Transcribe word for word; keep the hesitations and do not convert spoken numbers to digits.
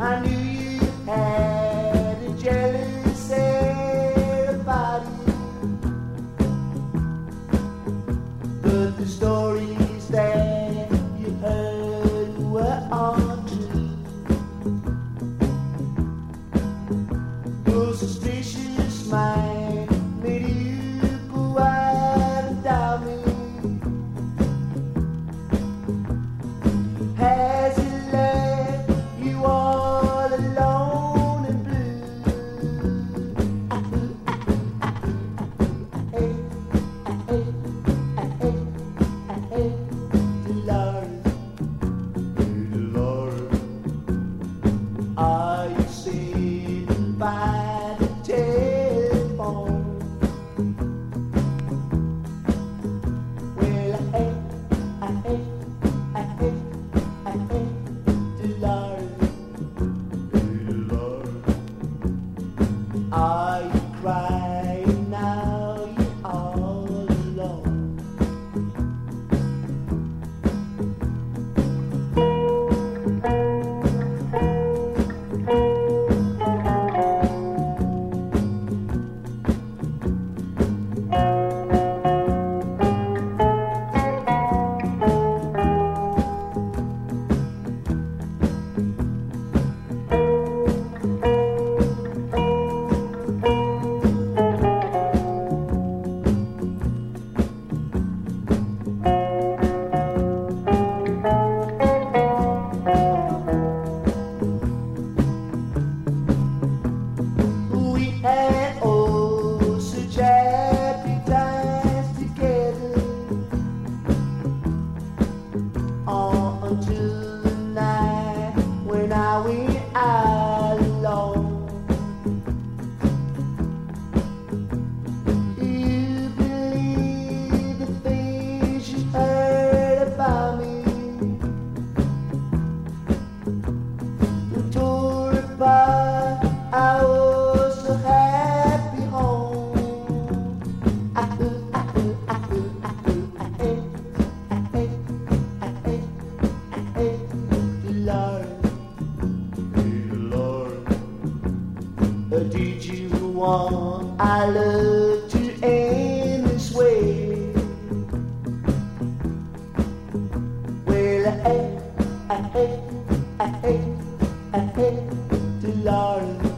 I knew you had a jealous everybody, but the stories that you heard were all true. Your suspicious mind made you go out without me. Has it left you all alone and blue? I hate, I hate, I hate, I hate Dolores, Dolores. Are you sitting by the telephone? Well, I hate, I hate, I hate, I hate Dolores, Dolores. Are you crying now? You're all alone. We had oh such happy times together, all until the night when I went out alone. You believe the things you heard about me? We tore apart our so happy home. I ooh, I ooh, I ooh, I ooh, I hate, I hate, I hate, I hate Dolores, Dolores. Or did you want our love to end this way? Well, I hate, I hate, I hate, I hate Dolores.